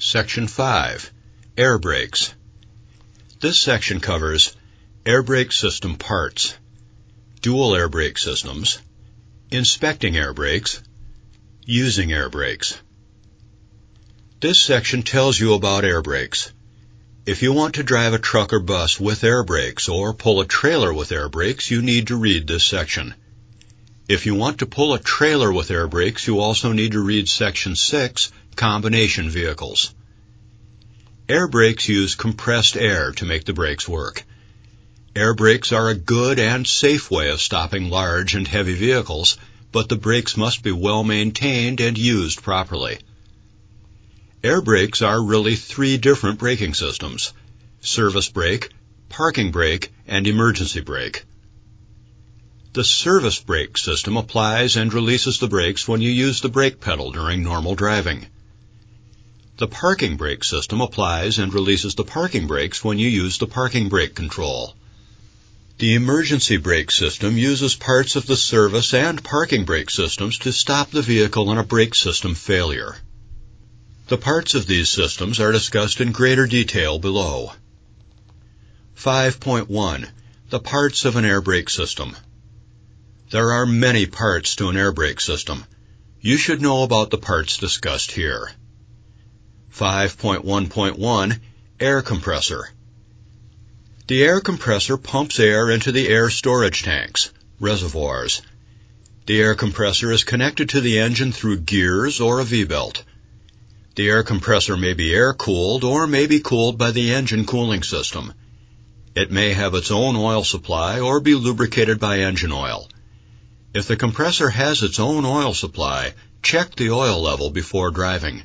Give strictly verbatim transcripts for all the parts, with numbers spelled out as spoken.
Section five. Air Brakes. This section covers air brake system parts, dual air brake systems, inspecting air brakes, using air brakes. This section tells you about air brakes. If you want to drive a truck or bus with air brakes or pull a trailer with air brakes, you need to read this section. If you want to pull a trailer with air brakes, you also need to read Section six, Combination Vehicles. Air brakes use compressed air to make the brakes work. Air brakes are a good and safe way of stopping large and heavy vehicles, but the brakes must be well maintained and used properly. Air brakes are really three different braking systems: service brake, parking brake, and emergency brake. The service brake system applies and releases the brakes when you use the brake pedal during normal driving. The parking brake system applies and releases the parking brakes when you use the parking brake control. The emergency brake system uses parts of the service and parking brake systems to stop the vehicle in a brake system failure. The parts of these systems are discussed in greater detail below. five point one. The parts of an air brake system. There are many parts to an air brake system. You should know about the parts discussed here. five point one point one. Air compressor. The air compressor pumps air into the air storage tanks, reservoirs. The air compressor is connected to the engine through gears or a V-belt. The air compressor may be air-cooled or may be cooled by the engine cooling system. It may have its own oil supply or be lubricated by engine oil. If the compressor has its own oil supply, check the oil level before driving.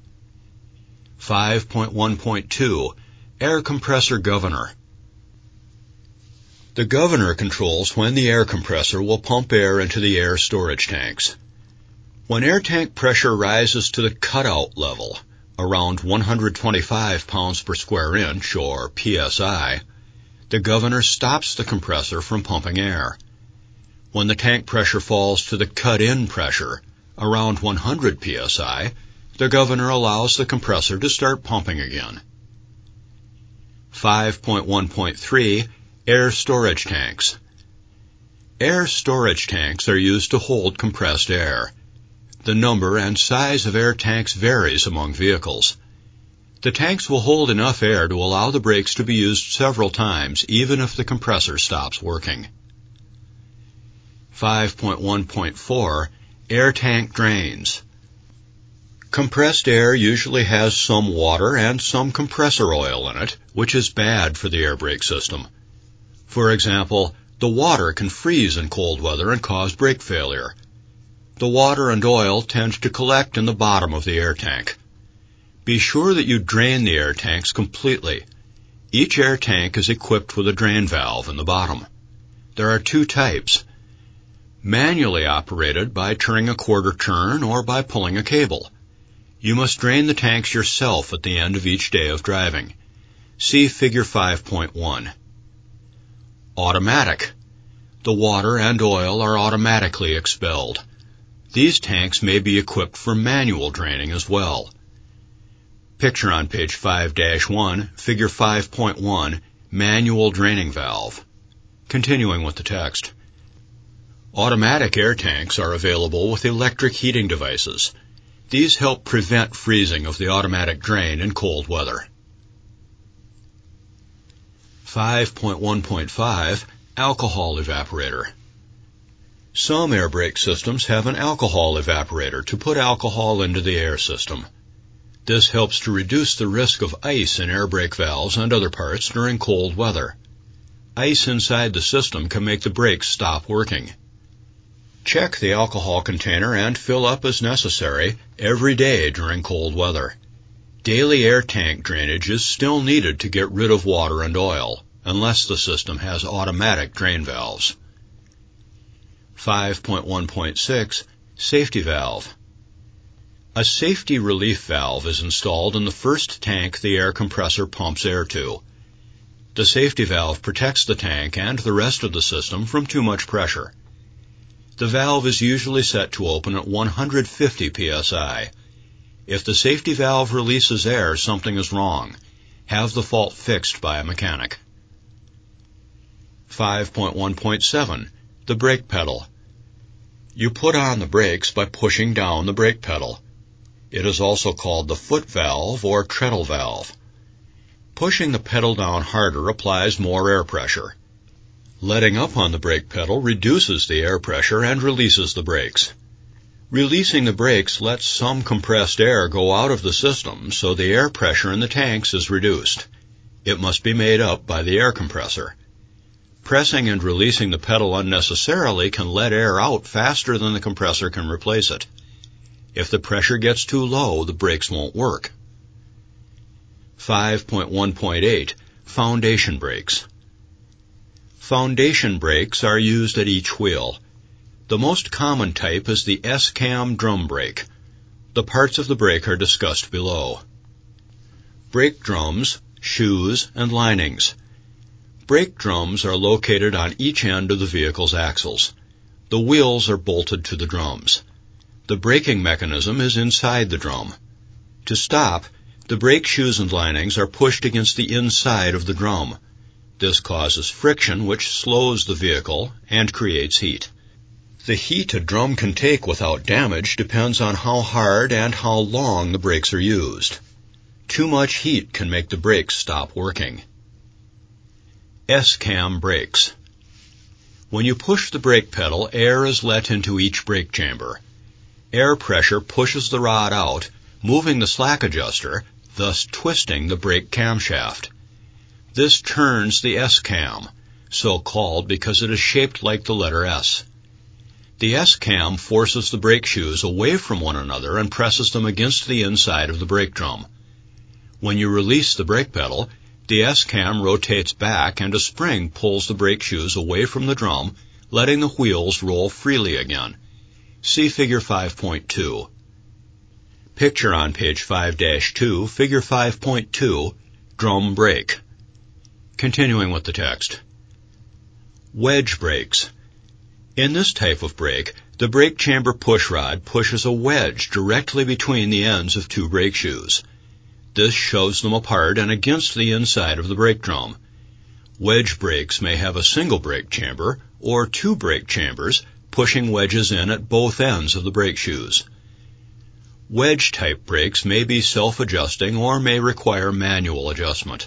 five point one point two. Air compressor governor. The governor controls when the air compressor will pump air into the air storage tanks. When air tank pressure rises to the cutout level, around one hundred twenty-five pounds per square inch, or P S I, the governor stops the compressor from pumping air. When the tank pressure falls to the cut-in pressure, around one hundred P S I, the governor allows the compressor to start pumping again. five point one point three. Air storage tanks. Air storage tanks are used to hold compressed air. The number and size of air tanks varies among vehicles. The tanks will hold enough air to allow the brakes to be used several times, even if the compressor stops working. five point one point four. Air tank drains. Compressed air usually has some water and some compressor oil in it, which is bad for the air brake system. For example, the water can freeze in cold weather and cause brake failure. The water and oil tend to collect in the bottom of the air tank. Be sure that you drain the air tanks completely. Each air tank is equipped with a drain valve in the bottom. There are two types: manually operated by turning a quarter turn or by pulling a cable. You must drain the tanks yourself at the end of each day of driving. See Figure five point one. Automatic. The water and oil are automatically expelled. These tanks may be equipped for manual draining as well. Picture on page five dash one, Figure five point one, manual draining valve. Continuing with the text. Automatic air tanks are available with electric heating devices. These help prevent freezing of the automatic drain in cold weather. five point one point five. Alcohol evaporator. Some air brake systems have an alcohol evaporator to put alcohol into the air system. This helps to reduce the risk of ice in air brake valves and other parts during cold weather. Ice inside the system can make the brakes stop working. Check the alcohol container and fill up as necessary every day during cold weather. Daily air tank drainage is still needed to get rid of water and oil, unless the system has automatic drain valves. five point one point six. Safety valve. A safety relief valve is installed in the first tank the air compressor pumps air to. The safety valve protects the tank and the rest of the system from too much pressure. The valve is usually set to open at one hundred fifty P S I. If the safety valve releases air, something is wrong. Have the fault fixed by a mechanic. five point one point seven. The brake pedal. You put on the brakes by pushing down the brake pedal. It is also called the foot valve or treadle valve. Pushing the pedal down harder applies more air pressure. Letting up on the brake pedal reduces the air pressure and releases the brakes. Releasing the brakes lets some compressed air go out of the system, so the air pressure in the tanks is reduced. It must be made up by the air compressor. Pressing and releasing the pedal unnecessarily can let air out faster than the compressor can replace it. If the pressure gets too low, the brakes won't work. five point one point eight. Foundation brakes. Foundation brakes are used at each wheel. The most common type is the S-cam drum brake. The parts of the brake are discussed below. Brake drums, shoes, and linings. Brake drums are located on each end of the vehicle's axles. The wheels are bolted to the drums. The braking mechanism is inside the drum. To stop, the brake shoes and linings are pushed against the inside of the drum. This causes friction, which slows the vehicle and creates heat. The heat a drum can take without damage depends on how hard and how long the brakes are used. Too much heat can make the brakes stop working. S-cam brakes. When you push the brake pedal, air is let into each brake chamber. Air pressure pushes the rod out, moving the slack adjuster, thus twisting the brake camshaft. This turns the S-cam, so called because it is shaped like the letter S. The S-cam forces the brake shoes away from one another and presses them against the inside of the brake drum. When you release the brake pedal, the S-cam rotates back and a spring pulls the brake shoes away from the drum, letting the wheels roll freely again. See Figure five point two. Picture on page five dash two, Figure five point two, drum brake. Continuing with the text. Wedge brakes. In this type of brake, the brake chamber pushrod pushes a wedge directly between the ends of two brake shoes. This shoves them apart and against the inside of the brake drum. Wedge brakes may have a single brake chamber or two brake chambers pushing wedges in at both ends of the brake shoes. Wedge-type brakes may be self-adjusting or may require manual adjustment.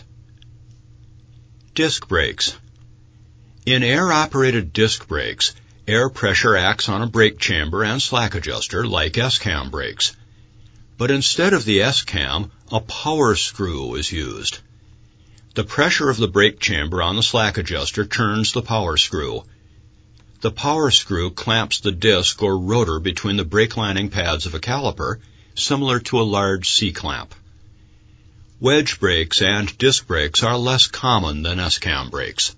Disc brakes. In air-operated disc brakes, air pressure acts on a brake chamber and slack adjuster like S-cam brakes. But instead of the S-cam, a power screw is used. The pressure of the brake chamber on the slack adjuster turns the power screw. The power screw clamps the disc or rotor between the brake lining pads of a caliper, similar to a large C-clamp. Wedge brakes and disc brakes are less common than S-cam brakes.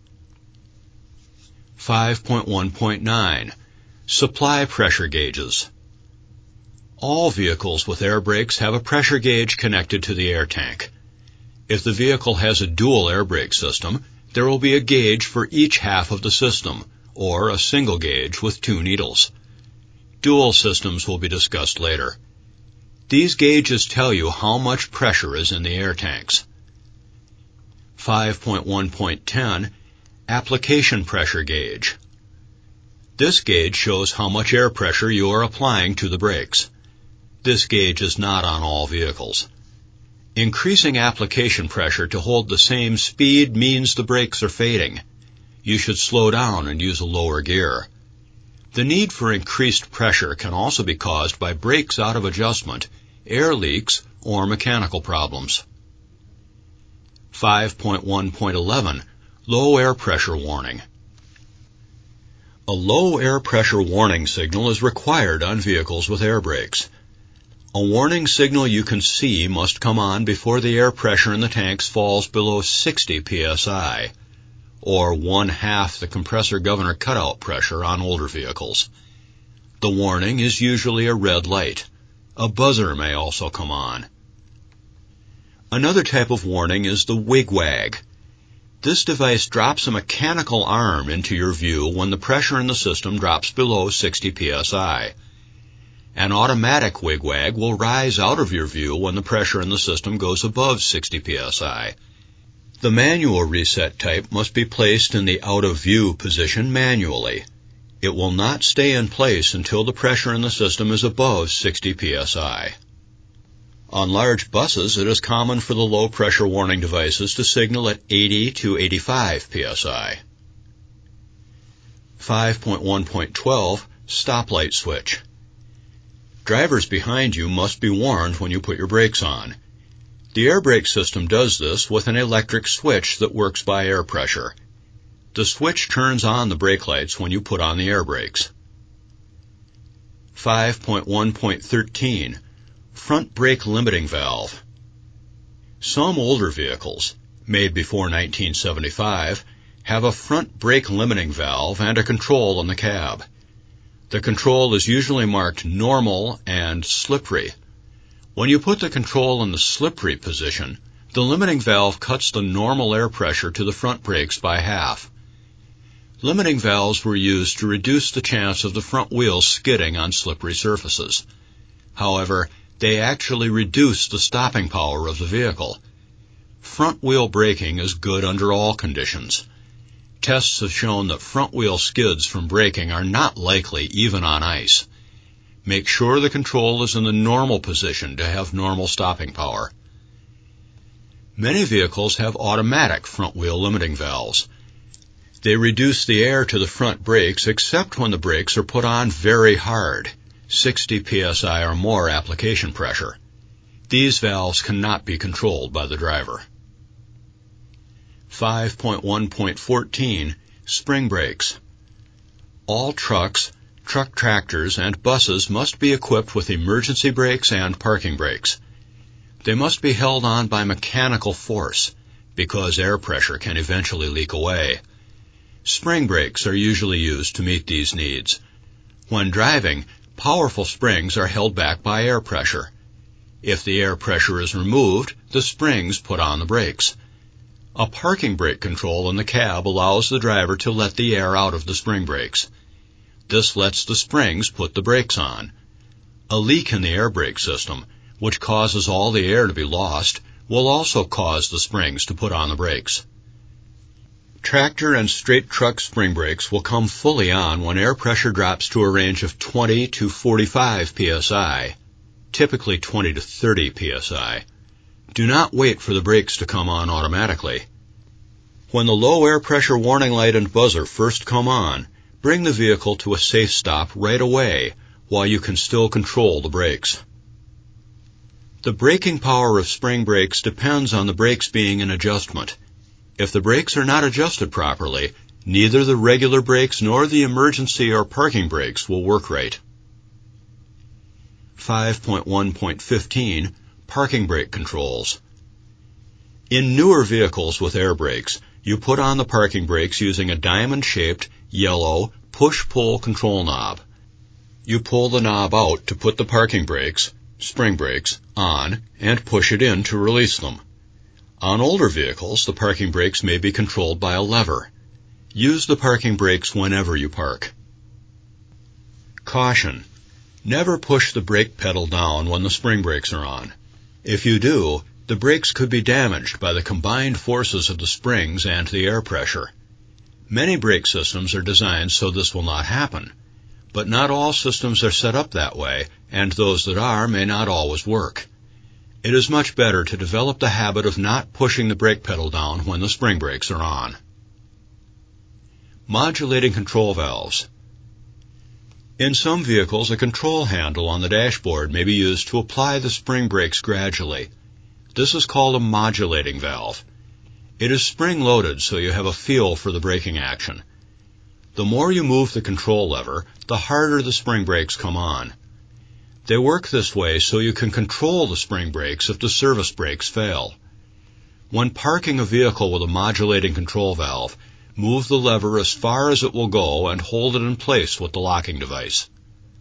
five point one point nine. Supply pressure gauges. All vehicles with air brakes have a pressure gauge connected to the air tank. If the vehicle has a dual air brake system, there will be a gauge for each half of the system, or a single gauge with two needles. Dual systems will be discussed later. These gauges tell you how much pressure is in the air tanks. five point one point ten. Application pressure gauge. This gauge shows how much air pressure you are applying to the brakes. This gauge is not on all vehicles. Increasing application pressure to hold the same speed means the brakes are fading. You should slow down and use a lower gear. The need for increased pressure can also be caused by brakes out of adjustment, air leaks, or mechanical problems. five point one point eleven. Low air pressure warning. A low air pressure warning signal is required on vehicles with air brakes. A warning signal you can see must come on before the air pressure in the tanks falls below sixty P S I, or one half the compressor governor cutout pressure on older vehicles. The warning is usually a red light. A buzzer may also come on. Another type of warning is the wigwag. This device drops a mechanical arm into your view when the pressure in the system drops below sixty P S I. An automatic wigwag will rise out of your view when the pressure in the system goes above sixty P S I. The manual reset type must be placed in the out-of-view position manually. It will not stay in place until the pressure in the system is above sixty P S I. On large buses, it is common for the low-pressure warning devices to signal at eighty to eighty-five P S I. five point one point twelve Stoplight Switch. Drivers behind you must be warned when you put your brakes on. The air brake system does this with an electric switch that works by air pressure. The switch turns on the brake lights when you put on the air brakes. five point one point thirteen Front Brake Limiting Valve. Some older vehicles, made before nineteen seventy-five, have a front brake limiting valve and a control in the cab. The control is usually marked normal and slippery. When you put the control in the slippery position, the limiting valve cuts the normal air pressure to the front brakes by half. Limiting valves were used to reduce the chance of the front wheels skidding on slippery surfaces. However, they actually reduce the stopping power of the vehicle. Front wheel braking is good under all conditions. Tests have shown that front wheel skids from braking are not likely even on ice. Make sure the control is in the normal position to have normal stopping power. Many vehicles have automatic front wheel limiting valves. They reduce the air to the front brakes except when the brakes are put on very hard, sixty P S I or more application pressure. These valves cannot be controlled by the driver. five point one point fourteen Spring Brakes. All trucks, truck tractors, and buses must be equipped with emergency brakes and parking brakes. They must be held on by mechanical force because air pressure can eventually leak away. Spring brakes are usually used to meet these needs. When driving, powerful springs are held back by air pressure. If the air pressure is removed, the springs put on the brakes. A parking brake control in the cab allows the driver to let the air out of the spring brakes. This lets the springs put the brakes on. A leak in the air brake system, which causes all the air to be lost, will also cause the springs to put on the brakes. Tractor and straight truck spring brakes will come fully on when air pressure drops to a range of twenty to forty-five P S I, typically twenty to thirty P S I. Do not wait for the brakes to come on automatically. When the low air pressure warning light and buzzer first come on, bring the vehicle to a safe stop right away while you can still control the brakes. The braking power of spring brakes depends on the brakes being in adjustment. If the brakes are not adjusted properly, neither the regular brakes nor the emergency or parking brakes will work right. five point one point fifteen Parking brake controls. In newer vehicles with air brakes, you put on the parking brakes using a diamond-shaped, yellow, push-pull control knob. You pull the knob out to put the parking brakes, spring brakes, on and push it in to release them. On older vehicles, the parking brakes may be controlled by a lever. Use the parking brakes whenever you park. Caution: never push the brake pedal down when the spring brakes are on. If you do, the brakes could be damaged by the combined forces of the springs and the air pressure. Many brake systems are designed so this will not happen, but not all systems are set up that way, and those that are may not always work. It is much better to develop the habit of not pushing the brake pedal down when the spring brakes are on. Modulating control valves. In some vehicles, a control handle on the dashboard may be used to apply the spring brakes gradually. This is called a modulating valve. It is spring-loaded, so you have a feel for the braking action. The more you move the control lever, the harder the spring brakes come on. They work this way so you can control the spring brakes if the service brakes fail. When parking a vehicle with a modulating control valve, move the lever as far as it will go and hold it in place with the locking device.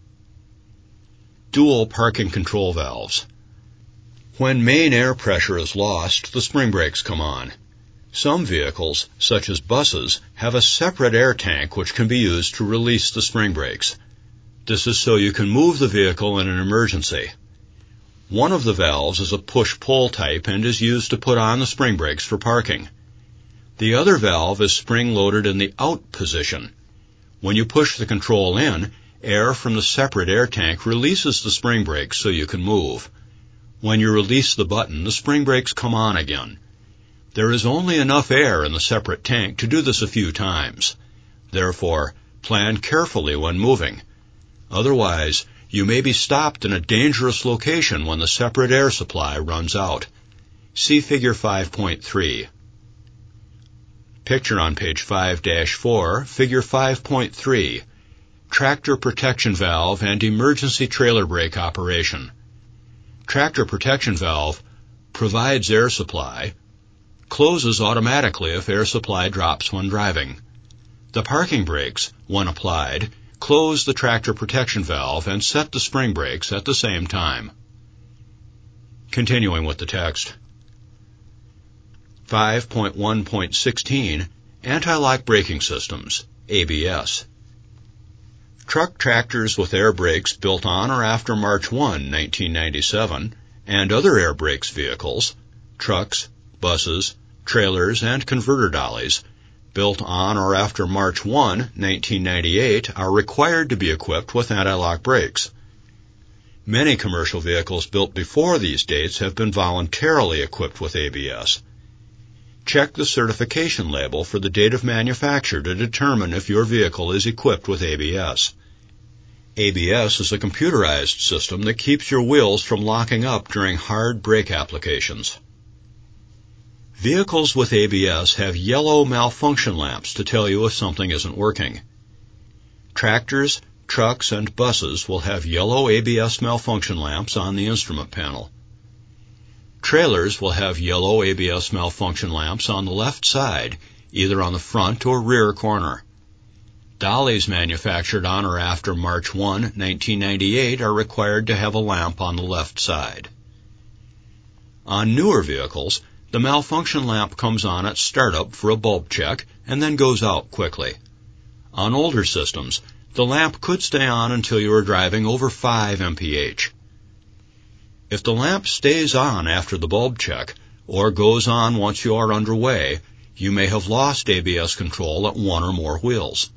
Dual parking control valves. When main air pressure is lost, the spring brakes come on. Some vehicles, such as buses, have a separate air tank which can be used to release the spring brakes. This is so you can move the vehicle in an emergency. One of the valves is a push-pull type and is used to put on the spring brakes for parking. The other valve is spring-loaded in the out position. When you push the control in, air from the separate air tank releases the spring brakes so you can move. When you release the button, the spring brakes come on again. There is only enough air in the separate tank to do this a few times. Therefore, plan carefully when moving. Otherwise, you may be stopped in a dangerous location when the separate air supply runs out. See Figure five point three. Picture on page five dash four, Figure five point three, Tractor Protection Valve and Emergency Trailer Brake Operation. Tractor Protection Valve provides air supply, closes automatically if air supply drops when driving. The parking brakes, when applied, close the tractor protection valve and set the spring brakes at the same time. Continuing with the text. five point one point sixteen, Anti-Lock Braking Systems, A B S. Truck tractors with air brakes built on or after March first, nineteen ninety-seven, and other air brakes vehicles, trucks, buses, trailers, and converter dollies, built on or after March first, nineteen ninety-eight, are required to be equipped with anti-lock brakes. Many commercial vehicles built before these dates have been voluntarily equipped with A B S. Check the certification label for the date of manufacture to determine if your vehicle is equipped with A B S. A B S is a computerized system that keeps your wheels from locking up during hard brake applications. Vehicles with A B S have yellow malfunction lamps to tell you if something isn't working. Tractors, trucks, and buses will have yellow A B S malfunction lamps on the instrument panel. Trailers will have yellow A B S malfunction lamps on the left side, either on the front or rear corner. Dollies manufactured on or after March first, nineteen ninety-eight are required to have a lamp on the left side. On newer vehicles, the malfunction lamp comes on at startup for a bulb check and then goes out quickly. On older systems, the lamp could stay on until you are driving over five miles per hour. If the lamp stays on after the bulb check, or goes on once you are underway, you may have lost A B S control at one or more wheels.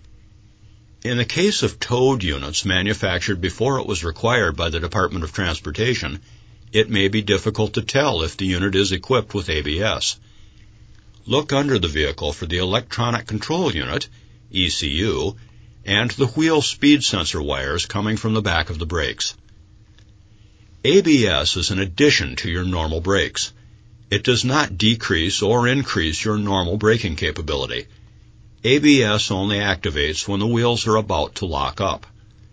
In the case of towed units manufactured before it was required by the Department of Transportation, it may be difficult to tell if the unit is equipped with A B S. Look under the vehicle for the electronic control unit, E C U, and the wheel speed sensor wires coming from the back of the brakes. A B S is an addition to your normal brakes. It does not decrease or increase your normal braking capability. A B S only activates when the wheels are about to lock up.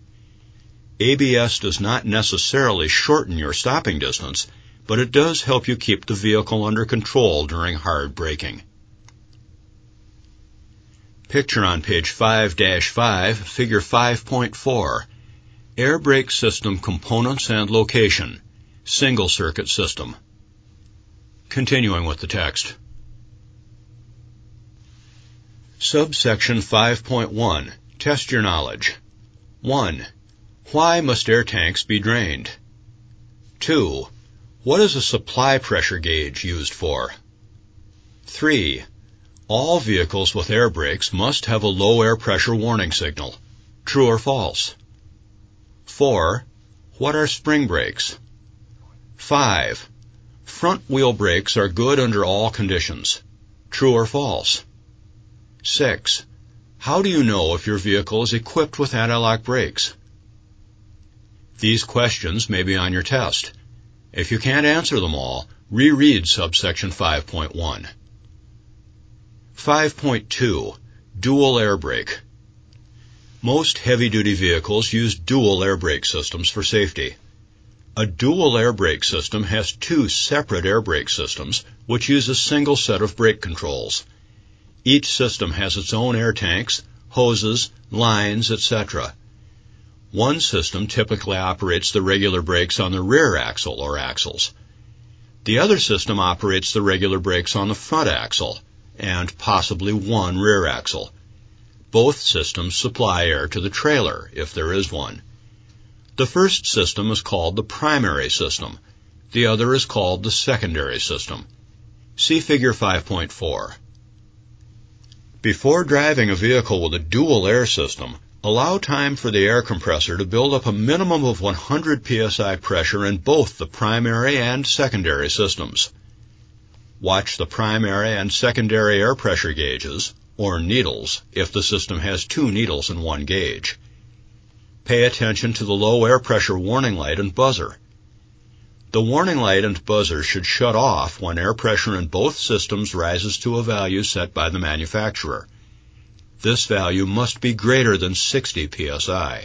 A B S does not necessarily shorten your stopping distance, but it does help you keep the vehicle under control during hard braking. Picture on page five dash five, Figure five point four. Air brake system components and location, single circuit system. Continuing with the text. Subsection five point one. Test your knowledge. one. Why must air tanks be drained? two. What is a supply pressure gauge used for? three. All vehicles with air brakes must have a low air pressure warning signal. True or false? four. What are spring brakes? five. Front wheel brakes are good under all conditions. True or false? six. How do you know if your vehicle is equipped with anti-lock brakes? These questions may be on your test. If you can't answer them all, reread subsection five point one. five point two. Dual air brake. Most heavy-duty vehicles use dual air brake systems for safety. A dual air brake system has two separate air brake systems, which use a single set of brake controls. Each system has its own air tanks, hoses, lines, et cetera. One system typically operates the regular brakes on the rear axle or axles. The other system operates the regular brakes on the front axle, and possibly one rear axle. Both systems supply air to the trailer, if there is one. The first system is called the primary system. The other is called the secondary system. See Figure five point four. Before driving a vehicle with a dual air system, allow time for the air compressor to build up a minimum of one hundred P S I pressure in both the primary and secondary systems. Watch the primary and secondary air pressure gauges, or needles, if the system has two needles in one gauge. Pay attention to the low air pressure warning light and buzzer. The warning light and buzzer should shut off when air pressure in both systems rises to a value set by the manufacturer. This value must be greater than sixty P S I.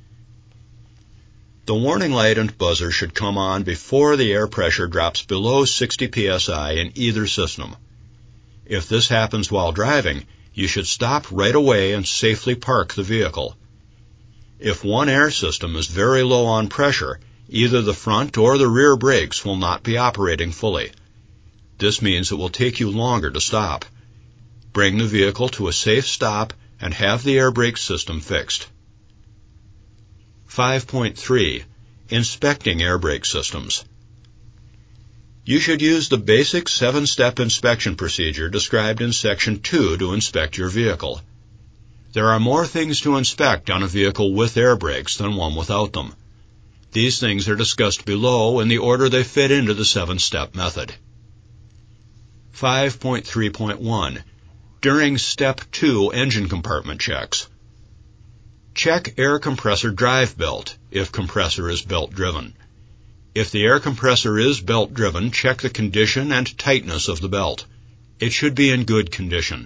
The warning light and buzzer should come on before the air pressure drops below sixty P S I in either system. If this happens while driving, you should stop right away and safely park the vehicle. If one air system is very low on pressure, either the front or the rear brakes will not be operating fully. This means it will take you longer to stop. Bring the vehicle to a safe stop and have the air brake system fixed. five point three. Inspecting air brake systems. You should use the basic seven-step inspection procedure described in Section two to inspect your vehicle. There are more things to inspect on a vehicle with air brakes than one without them. These things are discussed below in the order they fit into the seven-step method. five point three point one. During Step two engine compartment checks. Check air compressor drive belt if compressor is belt-driven. If the air compressor is belt-driven, check the condition and tightness of the belt. It should be in good condition.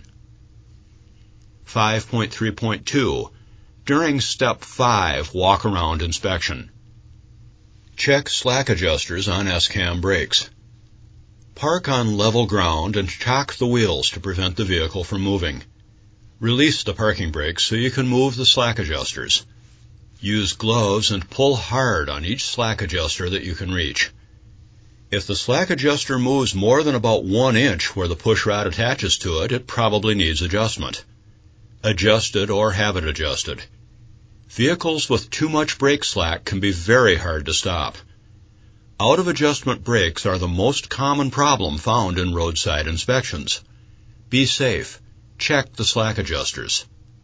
five point three point two. During Step five walk-around inspection. Check slack adjusters on S-cam brakes. Park on level ground and chock the wheels to prevent the vehicle from moving. Release the parking brakes so you can move the slack adjusters. Use gloves and pull hard on each slack adjuster that you can reach. If the slack adjuster moves more than about one inch where the push rod attaches to it, it probably needs adjustment. Adjust it or have it adjusted. Vehicles with too much brake slack can be very hard to stop. Out-of-adjustment brakes are the most common problem found in roadside inspections. Be safe. Check the slack adjusters.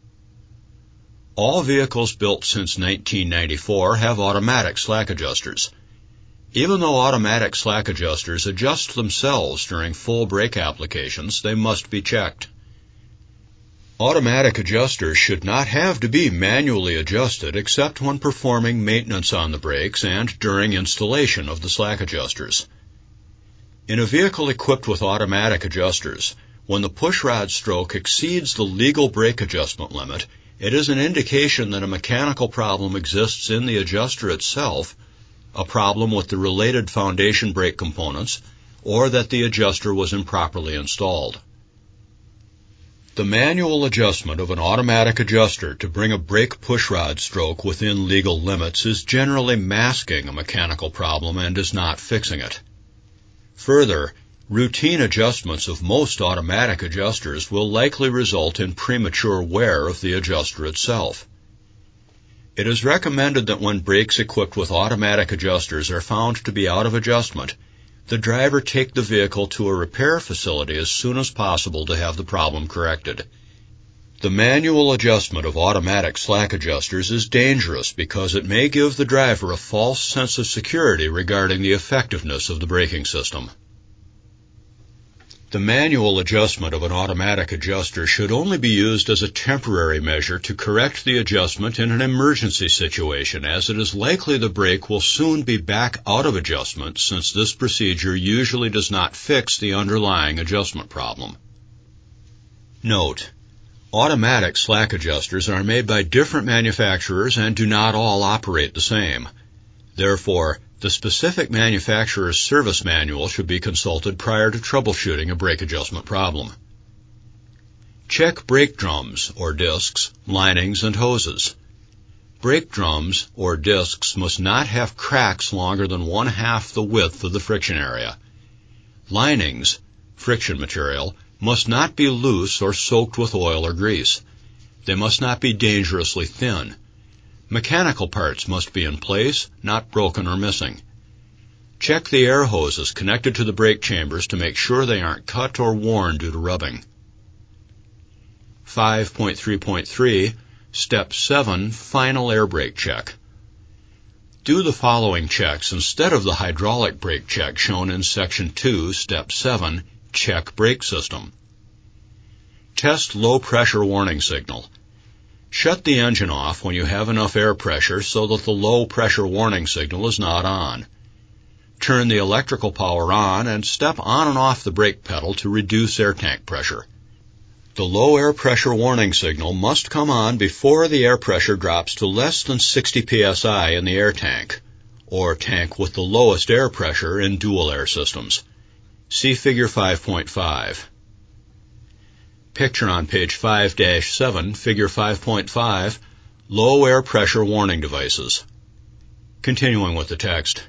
All vehicles built since nineteen ninety-four have automatic slack adjusters. Even though automatic slack adjusters adjust themselves during full brake applications, they must be checked. Automatic adjusters should not have to be manually adjusted except when performing maintenance on the brakes and during installation of the slack adjusters. In a vehicle equipped with automatic adjusters, when the pushrod stroke exceeds the legal brake adjustment limit, it is an indication that a mechanical problem exists in the adjuster itself, a problem with the related foundation brake components, or that the adjuster was improperly installed. The manual adjustment of an automatic adjuster to bring a brake pushrod stroke within legal limits is generally masking a mechanical problem and is not fixing it. Further, routine adjustments of most automatic adjusters will likely result in premature wear of the adjuster itself. It is recommended that when brakes equipped with automatic adjusters are found to be out of adjustment, the driver take the vehicle to a repair facility as soon as possible to have the problem corrected. The manual adjustment of automatic slack adjusters is dangerous because it may give the driver a false sense of security regarding the effectiveness of the braking system. The manual adjustment of an automatic adjuster should only be used as a temporary measure to correct the adjustment in an emergency situation, as it is likely the brake will soon be back out of adjustment since this procedure usually does not fix the underlying adjustment problem. Note: automatic slack adjusters are made by different manufacturers and do not all operate the same. Therefore, the specific manufacturer's service manual should be consulted prior to troubleshooting a brake adjustment problem. Check brake drums, or discs, linings, and hoses. Brake drums, or discs, must not have cracks longer than one-half the width of the friction area. Linings, friction material, must not be loose or soaked with oil or grease. They must not be dangerously thin. Mechanical parts must be in place, not broken or missing. Check the air hoses connected to the brake chambers to make sure they aren't cut or worn due to rubbing. five point three point three, Step seven, Final Air Brake Check. Do the following checks instead of the hydraulic brake check shown in Section two, Step seven, Check Brake System. Test low pressure warning signal. Shut the engine off when you have enough air pressure so that the low pressure warning signal is not on. Turn the electrical power on and step on and off the brake pedal to reduce air tank pressure. The low air pressure warning signal must come on before the air pressure drops to less than sixty P S I in the air tank, or tank with the lowest air pressure in dual air systems. See Figure five point five. Picture on page five dash seven, Figure five point five, Low Air Pressure Warning Devices. Continuing with the text.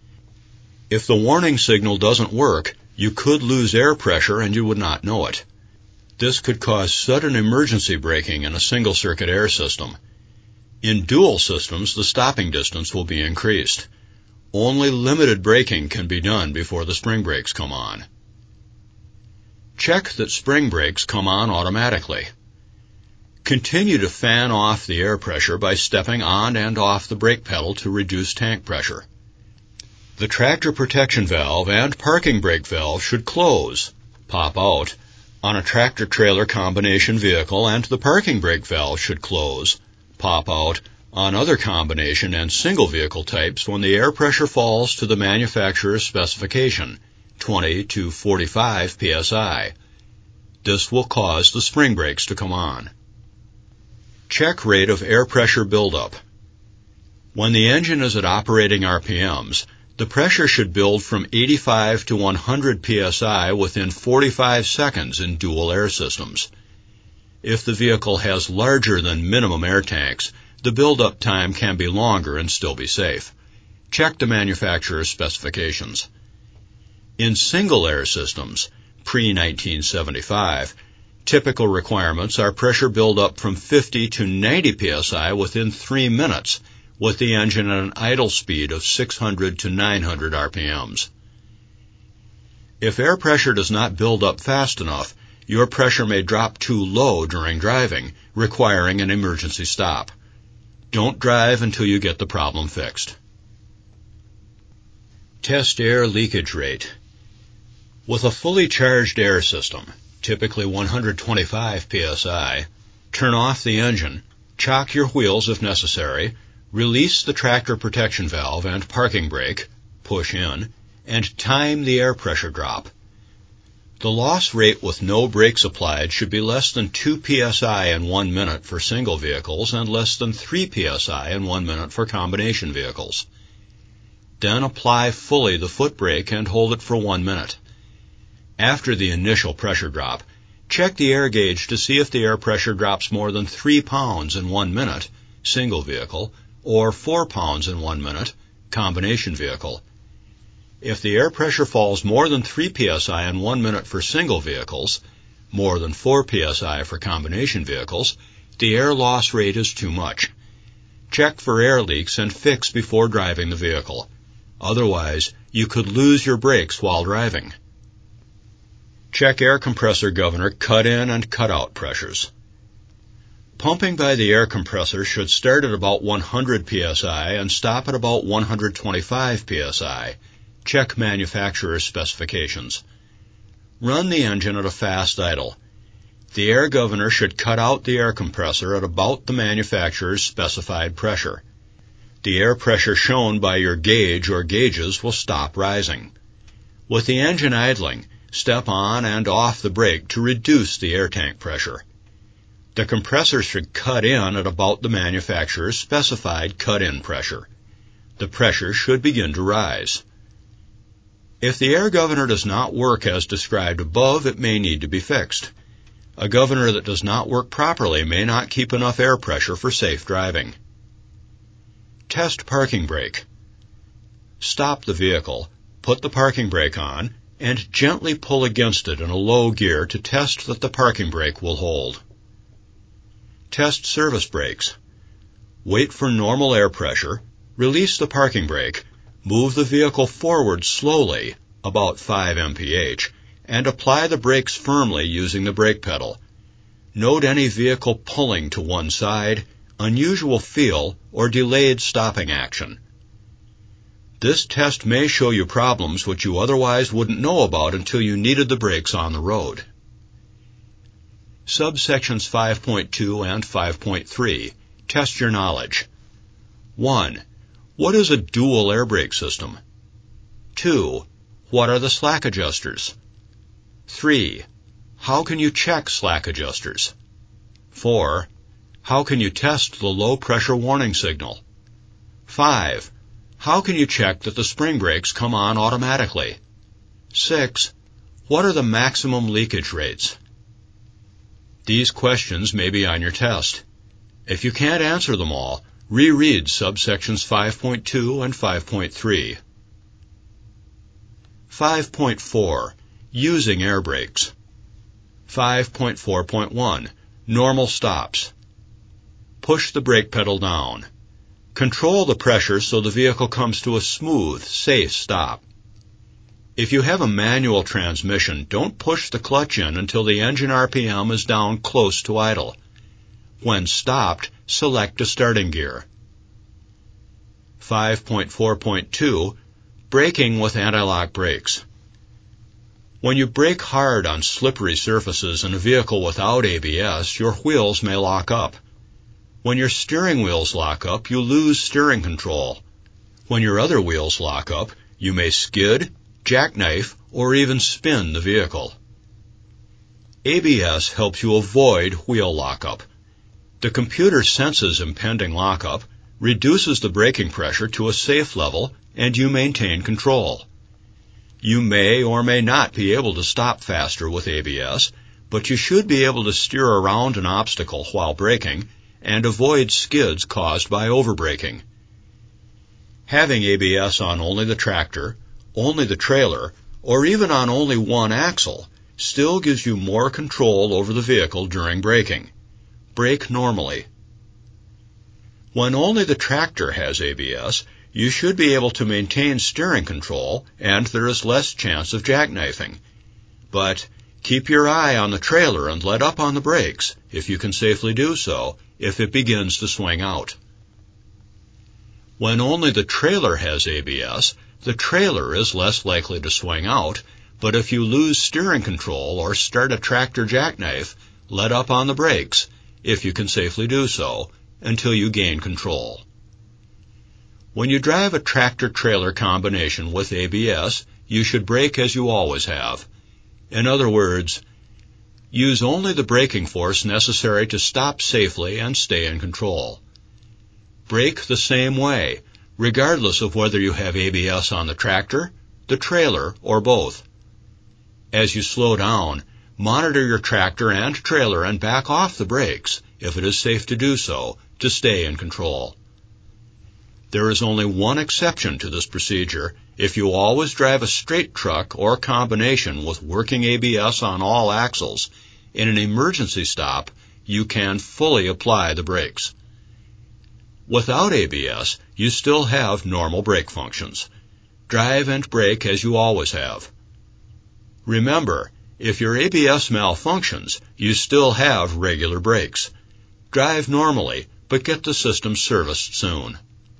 If the warning signal doesn't work, you could lose air pressure and you would not know it. This could cause sudden emergency braking in a single-circuit air system. In dual systems, the stopping distance will be increased. Only limited braking can be done before the spring brakes come on. Check that spring brakes come on automatically. Continue to fan off the air pressure by stepping on and off the brake pedal to reduce tank pressure. The tractor protection valve and parking brake valve should close, pop out, on a tractor-trailer combination vehicle, and the parking brake valve should close, pop out, on other combination and single vehicle types when the air pressure falls to the manufacturer's specification, twenty to forty-five P S I. This will cause the spring brakes to come on. Check rate of air pressure buildup. When the engine is at operating R P Ms, the pressure should build from eighty-five to one hundred P S I within forty-five seconds in dual air systems. If the vehicle has larger than minimum air tanks, the buildup time can be longer and still be safe. Check the manufacturer's specifications. In single air systems, pre nineteen seventy-five, typical requirements are pressure buildup from fifty to ninety P S I within three minutes, with the engine at an idle speed of six hundred to nine hundred R P Ms. If air pressure does not build up fast enough, your pressure may drop too low during driving, requiring an emergency stop. Don't drive until you get the problem fixed. Test air leakage rate. With a fully charged air system, typically one hundred twenty-five P S I, turn off the engine, chock your wheels if necessary, release the tractor protection valve and parking brake, push in, and time the air pressure drop. The loss rate with no brakes applied should be less than two P S I in one minute for single vehicles and less than three P S I in one minute for combination vehicles. Then apply fully the foot brake and hold it for one minute. After the initial pressure drop, check the air gauge to see if the air pressure drops more than three pounds in one minute, single vehicle, or four pounds in one minute, combination vehicle. If the air pressure falls more than three P S I in one minute for single vehicles, more than four P S I for combination vehicles, the air loss rate is too much. Check for air leaks and fix before driving the vehicle. Otherwise, you could lose your brakes while driving. Check air compressor governor cut-in and cut-out pressures. Pumping by the air compressor should start at about one hundred P S I and stop at about one hundred twenty-five P S I. Check manufacturer's specifications. Run the engine at a fast idle. The air governor should cut out the air compressor at about the manufacturer's specified pressure. The air pressure shown by your gauge or gauges will stop rising. With the engine idling, step on and off the brake to reduce the air tank pressure. The compressor should cut in at about the manufacturer's specified cut-in pressure. The pressure should begin to rise. If the air governor does not work as described above, it may need to be fixed. A governor that does not work properly may not keep enough air pressure for safe driving. Test parking brake. Stop the vehicle, put the parking brake on, and gently pull against it in a low gear to test that the parking brake will hold. Test service brakes. Wait for normal air pressure, release the parking brake, move the vehicle forward slowly, about five miles per hour, and apply the brakes firmly using the brake pedal. Note any vehicle pulling to one side, unusual feel, or delayed stopping action. This test may show you problems which you otherwise wouldn't know about until you needed the brakes on the road. Subsections five point two and five point three. Test your knowledge. one. What is a dual air brake system? two. What are the slack adjusters? three. How can you check slack adjusters? four. How can you test the low pressure warning signal? five. How can you check that the spring brakes come on automatically? six. What are the maximum leakage rates? These questions may be on your test. If you can't answer them all, reread subsections five point two and five point three. five point four. Using air brakes. five point four point one. Normal stops. Push the brake pedal down. Control the pressure so the vehicle comes to a smooth, safe stop. If you have a manual transmission, don't push the clutch in until the engine R P M is down close to idle. When stopped, select a starting gear. five point four point two. Braking with anti-lock brakes. When you brake hard on slippery surfaces in a vehicle without A B S, your wheels may lock up. When your steering wheels lock up, you lose steering control. When your other wheels lock up, you may skid, jackknife, or even spin the vehicle. A B S helps you avoid wheel lockup. The computer senses impending lockup, reduces the braking pressure to a safe level, and you maintain control. You may or may not be able to stop faster with A B S, but you should be able to steer around an obstacle while braking and avoid skids caused by overbraking. Having A B S on only the tractor, only the trailer, or even on only one axle still gives you more control over the vehicle during braking. Brake normally. When only the tractor has A B S, you should be able to maintain steering control and there is less chance of jackknifing. But keep your eye on the trailer and let up on the brakes, if you can safely do so, if it begins to swing out. When only the trailer has A B S, the trailer is less likely to swing out, but if you lose steering control or start a tractor jackknife, let up on the brakes, if you can safely do so, until you gain control. When you drive a tractor-trailer combination with A B S, you should brake as you always have. In other words, use only the braking force necessary to stop safely and stay in control. Brake the same way, regardless of whether you have A B S on the tractor, the trailer, or both. As you slow down, monitor your tractor and trailer and back off the brakes, if it is safe to do so, to stay in control. There is only one exception to this procedure. If you always drive a straight truck or combination with working A B S on all axles, in an emergency stop, you can fully apply the brakes. Without A B S, you still have normal brake functions. Drive and brake as you always have. Remember, if your A B S malfunctions, you still have regular brakes. Drive normally, but get the system serviced soon.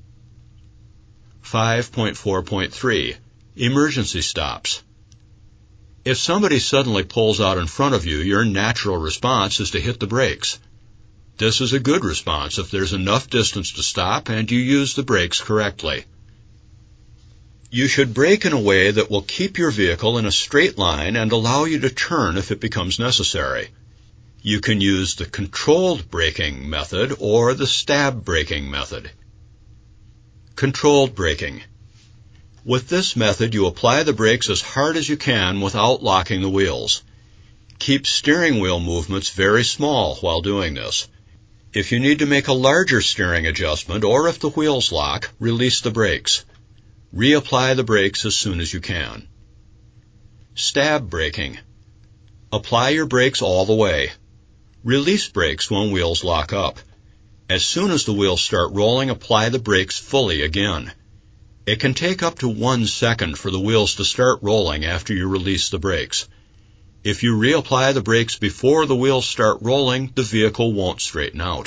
five point four point three. Emergency stops. If somebody suddenly pulls out in front of you, your natural response is to hit the brakes. This is a good response if there's enough distance to stop and you use the brakes correctly. You should brake in a way that will keep your vehicle in a straight line and allow you to turn if it becomes necessary. You can use the controlled braking method or the stab braking method. Controlled braking. With this method, you apply the brakes as hard as you can without locking the wheels. Keep steering wheel movements very small while doing this. If you need to make a larger steering adjustment or if the wheels lock, release the brakes. Reapply the brakes as soon as you can. Stab braking. Apply your brakes all the way. Release brakes when wheels lock up. As soon as the wheels start rolling, apply the brakes fully again. It can take up to one second for the wheels to start rolling after you release the brakes. If you reapply the brakes before the wheels start rolling, the vehicle won't straighten out.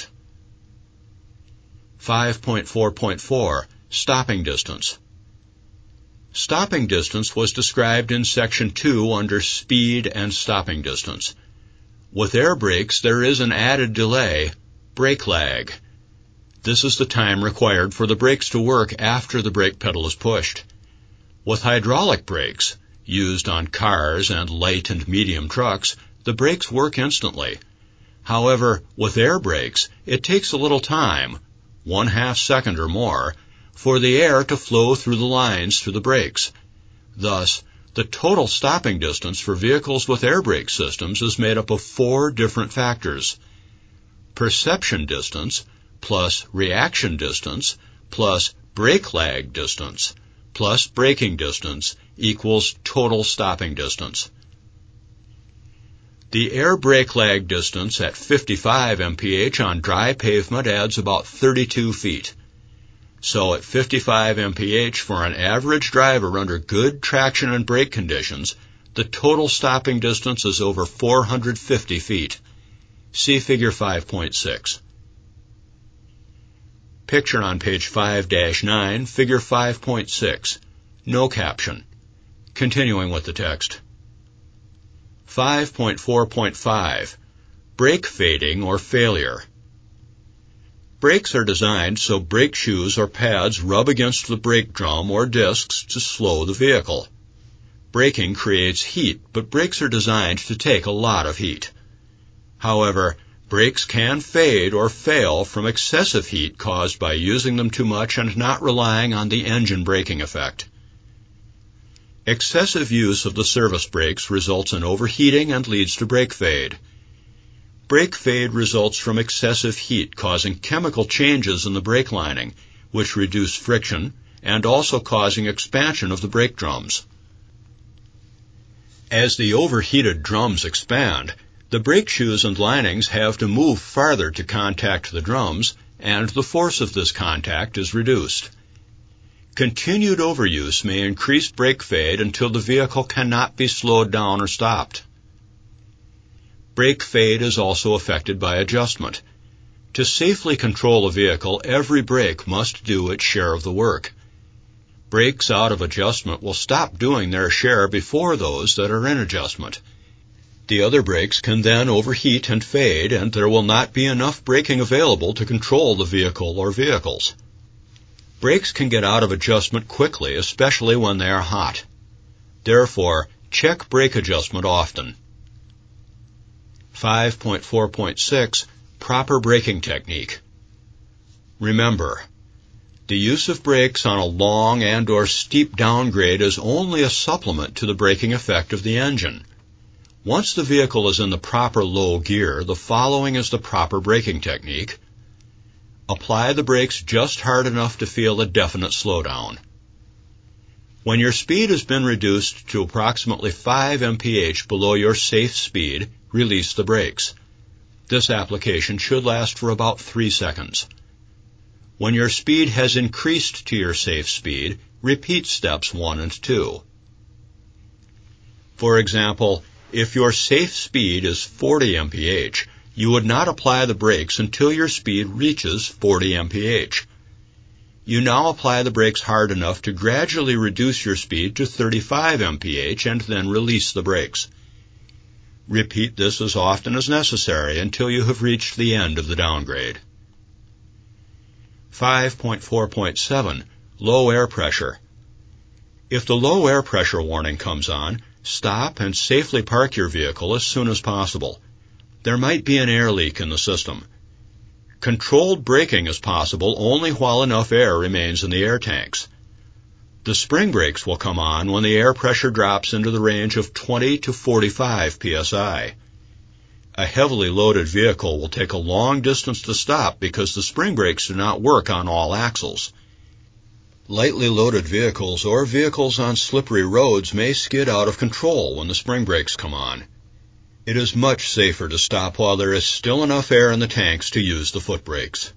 five point four point four. Stopping distance. Stopping distance was described in Section two under Speed and Stopping Distance. With air brakes, there is an added delay, brake lag. This is the time required for the brakes to work after the brake pedal is pushed. With hydraulic brakes, used on cars and light and medium trucks, the brakes work instantly. However, with air brakes, it takes a little time, one half second or more, for the air to flow through the lines through the brakes. Thus, the total stopping distance for vehicles with air brake systems is made up of four different factors. Perception distance, plus reaction distance, plus brake lag distance, plus braking distance equals total stopping distance. The air brake lag distance at fifty-five miles per hour on dry pavement adds about thirty-two feet. So at fifty-five miles per hour for an average driver under good traction and brake conditions, the total stopping distance is over four hundred fifty feet. See Figure five point six. Picture on page five dash nine, Figure five point six. No caption. Continuing with the text. five point four point five. Brake fading or failure. Brakes are designed so brake shoes or pads rub against the brake drum or discs to slow the vehicle. Braking creates heat, but brakes are designed to take a lot of heat. However, brakes can fade or fail from excessive heat caused by using them too much and not relying on the engine braking effect. Excessive use of the service brakes results in overheating and leads to brake fade. Brake fade results from excessive heat causing chemical changes in the brake lining, which reduce friction and also causing expansion of the brake drums. As the overheated drums expand, the brake shoes and linings have to move farther to contact the drums, and the force of this contact is reduced. Continued overuse may increase brake fade until the vehicle cannot be slowed down or stopped. Brake fade is also affected by adjustment. To safely control a vehicle, every brake must do its share of the work. Brakes out of adjustment will stop doing their share before those that are in adjustment. The other brakes can then overheat and fade, and there will not be enough braking available to control the vehicle or vehicles. Brakes can get out of adjustment quickly, especially when they are hot. Therefore, check brake adjustment often. five point four point six. Proper braking technique. Remember, the use of brakes on a long and or steep downgrade is only a supplement to the braking effect of the engine. Once the vehicle is in the proper low gear, the following is the proper braking technique. Apply the brakes just hard enough to feel a definite slowdown. When your speed has been reduced to approximately five miles per hour below your safe speed, release the brakes. This application should last for about three seconds. When your speed has increased to your safe speed, repeat steps one and two. For example, if your safe speed is forty miles per hour, you would not apply the brakes until your speed reaches forty miles per hour. You now apply the brakes hard enough to gradually reduce your speed to thirty-five miles per hour and then release the brakes. Repeat this as often as necessary until you have reached the end of the downgrade. five point four point seven. Low air pressure. If the low air pressure warning comes on, stop and safely park your vehicle as soon as possible. There might be an air leak in the system. Controlled braking is possible only while enough air remains in the air tanks. The spring brakes will come on when the air pressure drops into the range of twenty to forty-five P S I. A heavily loaded vehicle will take a long distance to stop because the spring brakes do not work on all axles. Lightly loaded vehicles or vehicles on slippery roads may skid out of control when the spring brakes come on. It is much safer to stop while there is still enough air in the tanks to use the foot brakes.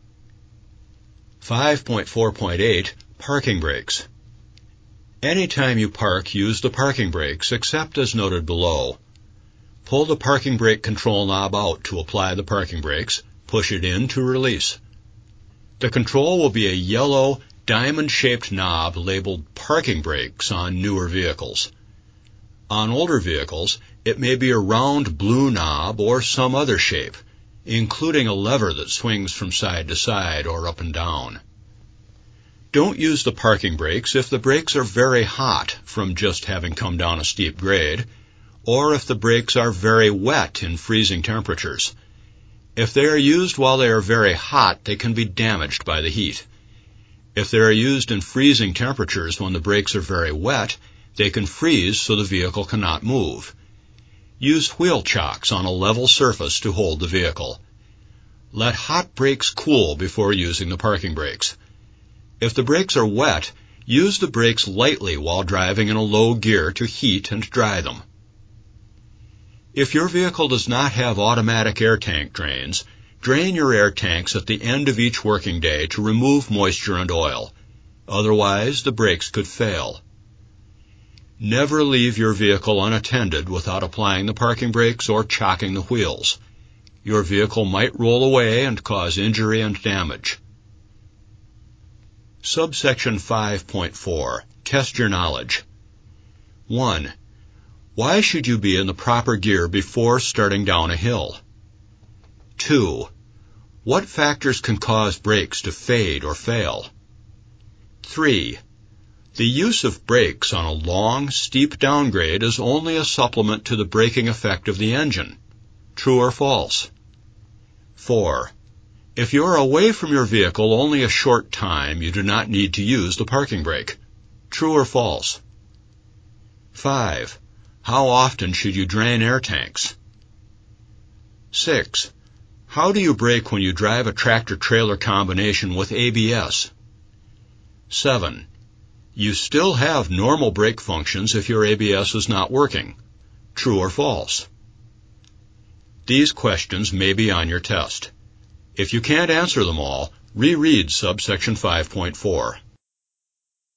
five point four point eight. Parking brakes. Anytime you park, use the parking brakes, except as noted below. Pull the parking brake control knob out to apply the parking brakes, push it in to release. The control will be a yellow, diamond-shaped knob labeled parking brakes on newer vehicles. On older vehicles, it may be a round blue knob or some other shape, including a lever that swings from side to side or up and down. Don't use the parking brakes if the brakes are very hot from just having come down a steep grade, or if the brakes are very wet in freezing temperatures. If they are used while they are very hot, they can be damaged by the heat. If they are used in freezing temperatures when the brakes are very wet, they can freeze so the vehicle cannot move. Use wheel chocks on a level surface to hold the vehicle. Let hot brakes cool before using the parking brakes. If the brakes are wet, use the brakes lightly while driving in a low gear to heat and dry them. If your vehicle does not have automatic air tank drains, drain your air tanks at the end of each working day to remove moisture and oil. Otherwise, the brakes could fail. Never leave your vehicle unattended without applying the parking brakes or chocking the wheels. Your vehicle might roll away and cause injury and damage. Subsection five point four. Test your knowledge. one. Why should you be in the proper gear before starting down a hill? two. What factors can cause brakes to fade or fail? three. The use of brakes on a long, steep downgrade is only a supplement to the braking effect of the engine. True or false? four. If you are away from your vehicle only a short time, you do not need to use the parking brake. True or false? five. How often should you drain air tanks? six. How do you brake when you drive a tractor-trailer combination with A B S? seven. You still have normal brake functions if your A B S is not working. True or false? These questions may be on your test. If you can't answer them all, reread subsection five point four.